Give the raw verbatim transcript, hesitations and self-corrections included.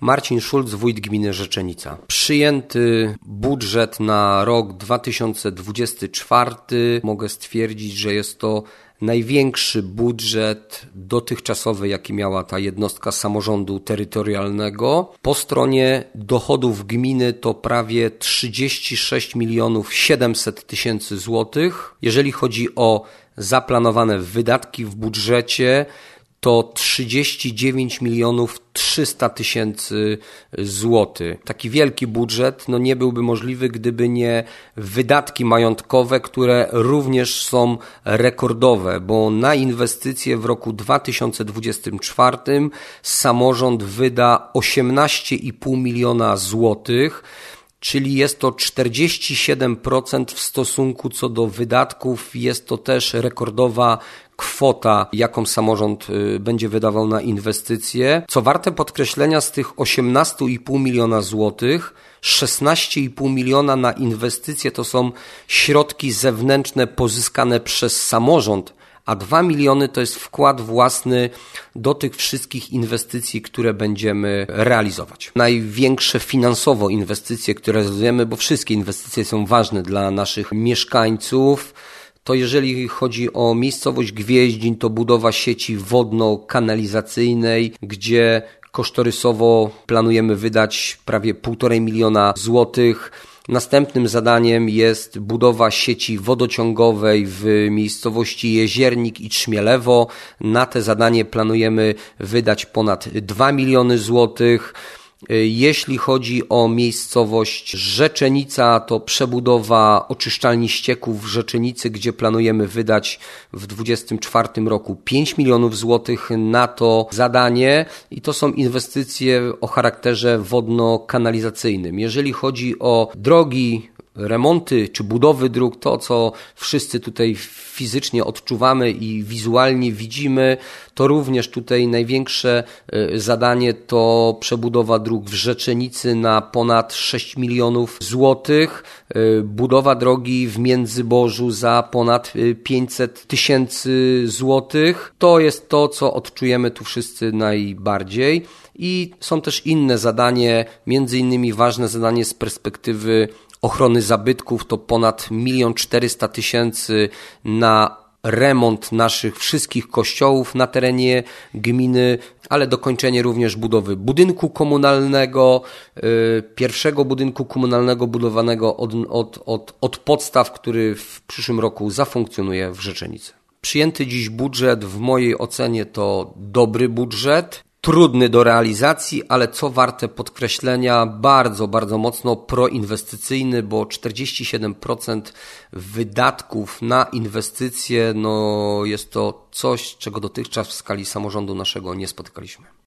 Marcin Szulc, wójt gminy Rzeczenica. Przyjęty budżet na rok dwa tysiące dwudziesty czwarty. Mogę stwierdzić, że jest to największy budżet dotychczasowy, jaki miała ta jednostka samorządu terytorialnego. Po stronie dochodów gminy to prawie trzydzieści sześć milionów siedemset tysięcy złotych. Jeżeli chodzi o zaplanowane wydatki w budżecie, to trzydzieści dziewięć milionów trzysta tysięcy złotych. Taki wielki budżet no nie byłby możliwy, gdyby nie wydatki majątkowe, które również są rekordowe, bo na inwestycje w roku dwa tysiące dwudziestym czwartym samorząd wyda osiemnaście i pół miliona złotych, czyli jest to czterdzieści siedem procent w stosunku co do wydatków. Jest to też rekordowa kwota, jaką samorząd będzie wydawał na inwestycje. Co warte podkreślenia, z tych osiemnaście i pół miliona złotych, szesnaście i pół miliona na inwestycje to są środki zewnętrzne pozyskane przez samorząd, a dwa miliony to jest wkład własny do tych wszystkich inwestycji, które będziemy realizować. Największe finansowo inwestycje, które realizujemy, bo wszystkie inwestycje są ważne dla naszych mieszkańców, to jeżeli chodzi o miejscowość Gwieździn, to budowa sieci wodno-kanalizacyjnej, gdzie kosztorysowo planujemy wydać prawie półtorej miliona złotych. Następnym zadaniem jest budowa sieci wodociągowej w miejscowości Jeziernik i Trzmielewo. Na te zadanie planujemy wydać ponad dwa miliony złotych. Jeśli chodzi o miejscowość Rzeczenica, to przebudowa oczyszczalni ścieków w Rzeczenicy, gdzie planujemy wydać w dwudziestym czwartym roku pięć milionów złotych na to zadanie i to są inwestycje o charakterze wodno-kanalizacyjnym. Jeżeli chodzi o drogi, remonty czy budowy dróg, to co wszyscy tutaj fizycznie odczuwamy i wizualnie widzimy, to również tutaj największe zadanie to przebudowa dróg w Rzeczenicy na ponad sześć milionów złotych, budowa drogi w Międzybożu za ponad pięćset tysięcy złotych. To jest to, co odczujemy tu wszyscy najbardziej. I są też inne zadanie, między innymi ważne zadanie z perspektywy ochrony zabytków, to ponad milion czterysta tysięcy na remont naszych wszystkich kościołów na terenie gminy, ale dokończenie również budowy budynku komunalnego, yy, pierwszego budynku komunalnego budowanego od, od, od, od podstaw, który w przyszłym roku zafunkcjonuje w Rzeczenicy. Przyjęty dziś budżet w mojej ocenie to dobry budżet. Trudny do realizacji, ale co warte podkreślenia, bardzo, bardzo mocno proinwestycyjny, bo czterdzieści siedem procent wydatków na inwestycje, no jest to coś, czego dotychczas w skali samorządu naszego nie spotykaliśmy.